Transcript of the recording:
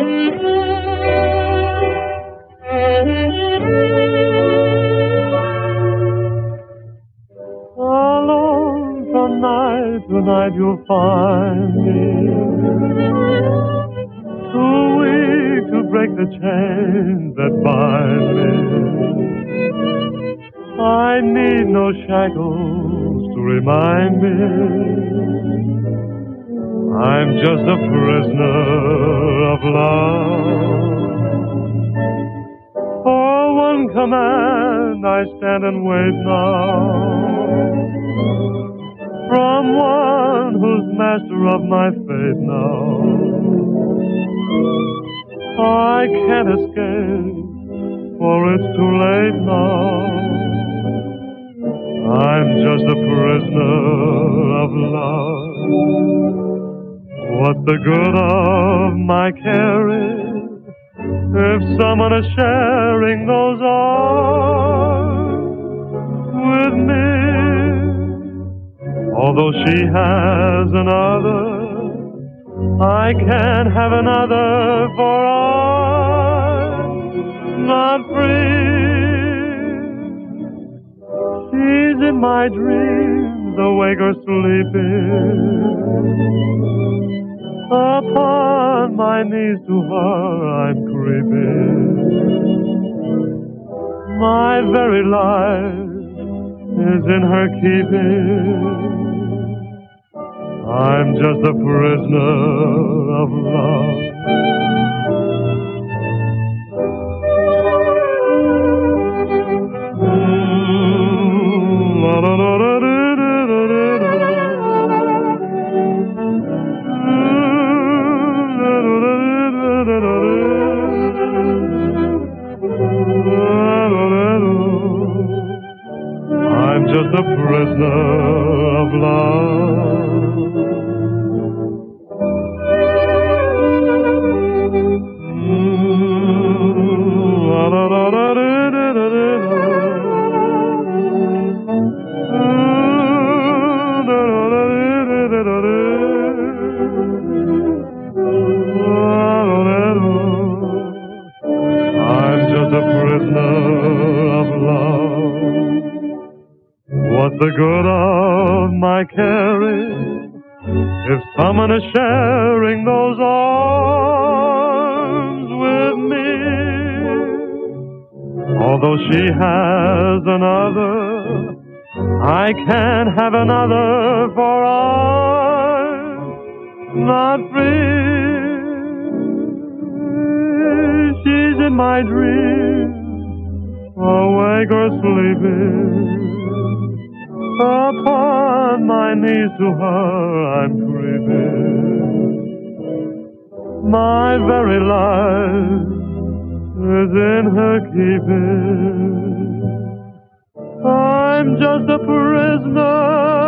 Alone from night to night you'll find me, too weak to break the chains that bind me. I need no shackles to remind me I'm just a prisoner of love. For one command I stand and wait now, from one who's master of my fate now. I can't escape, for it's too late now. I'm just a prisoner of love. What's the good of my caring if someone is sharing those arms with me? Although she has another, I can't have another, for I'm not free. She's in my dreams, awake or sleeping. Upon my knees to her I'm creeping. My very life is in her keeping. I'm just a prisoner of love. I'm just a prisoner of love. I'm just a prisoner of love. What's the good of my caring if someone is sharing those arms with me? Although she has another, I can't have another, for I'm not free. She's in my dreams, awake or sleeping. Upon my knees to her I'm creeping. My very life is in her keeping. I'm just a prisoner